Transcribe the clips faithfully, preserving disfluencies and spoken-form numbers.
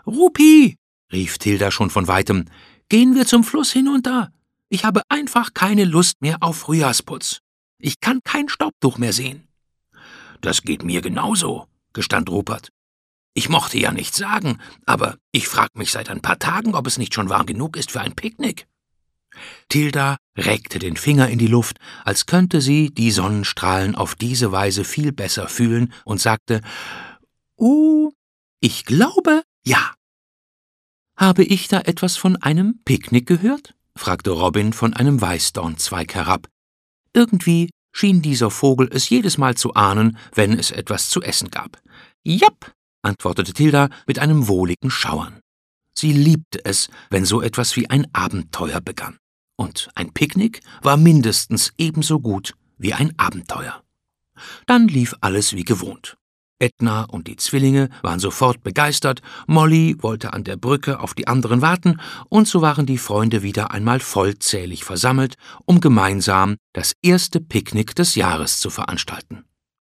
»Rupi«, rief Tilda schon von weitem, »gehen wir zum Fluss hinunter? Ich habe einfach keine Lust mehr auf Frühjahrsputz. Ich kann kein Staubtuch mehr sehen.« »Das geht mir genauso«, gestand Rupert. »Ich mochte ja nichts sagen, aber ich frag mich seit ein paar Tagen, ob es nicht schon warm genug ist für ein Picknick.« Tilda reckte den Finger in die Luft, als könnte sie die Sonnenstrahlen auf diese Weise viel besser fühlen, und sagte, »Uh, ich glaube, ja.« »Habe ich da etwas von einem Picknick gehört?« fragte Robin von einem Weißdornzweig herab. Irgendwie schien dieser Vogel es jedes Mal zu ahnen, wenn es etwas zu essen gab. »Japp«, antwortete Tilda mit einem wohligen Schauern. Sie liebte es, wenn so etwas wie ein Abenteuer begann. Und ein Picknick war mindestens ebenso gut wie ein Abenteuer. Dann lief alles wie gewohnt. Edna und die Zwillinge waren sofort begeistert, Molly wollte an der Brücke auf die anderen warten, und so waren die Freunde wieder einmal vollzählig versammelt, um gemeinsam das erste Picknick des Jahres zu veranstalten.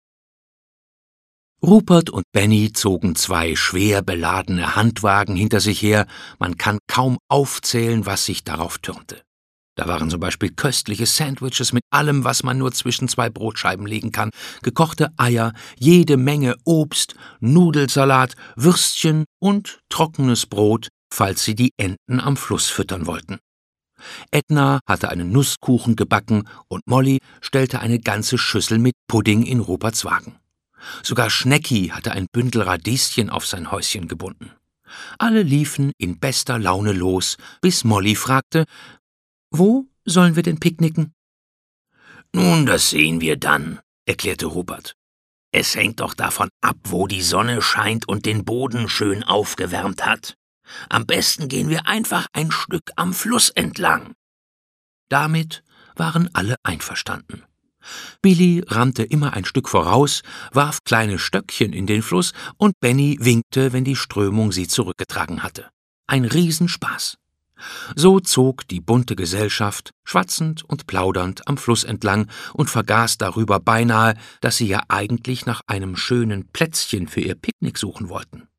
Rupert und Benny zogen zwei schwer beladene Handwagen hinter sich her, man kann kaum aufzählen, was sich darauf türmte. Da waren zum Beispiel köstliche Sandwiches mit allem, was man nur zwischen zwei Brotscheiben legen kann, gekochte Eier, jede Menge Obst, Nudelsalat, Würstchen und trockenes Brot, falls sie die Enten am Fluss füttern wollten. Edna hatte einen Nusskuchen gebacken und Molly stellte eine ganze Schüssel mit Pudding in Ruperts Wagen. Sogar Schnecki hatte ein Bündel Radieschen auf sein Häuschen gebunden. Alle liefen in bester Laune los, bis Molly fragte, »Wo sollen wir denn picknicken?« »Nun, das sehen wir dann«, erklärte Rupert. »Es hängt doch davon ab, wo die Sonne scheint und den Boden schön aufgewärmt hat. Am besten gehen wir einfach ein Stück am Fluss entlang.« Damit waren alle einverstanden. Billy rannte immer ein Stück voraus, warf kleine Stöckchen in den Fluss, und Benny winkte, wenn die Strömung sie zurückgetragen hatte. Ein Riesenspaß. So zog die bunte Gesellschaft, schwatzend und plaudernd, am Fluss entlang und vergaß darüber beinahe, dass sie ja eigentlich nach einem schönen Plätzchen für ihr Picknick suchen wollten.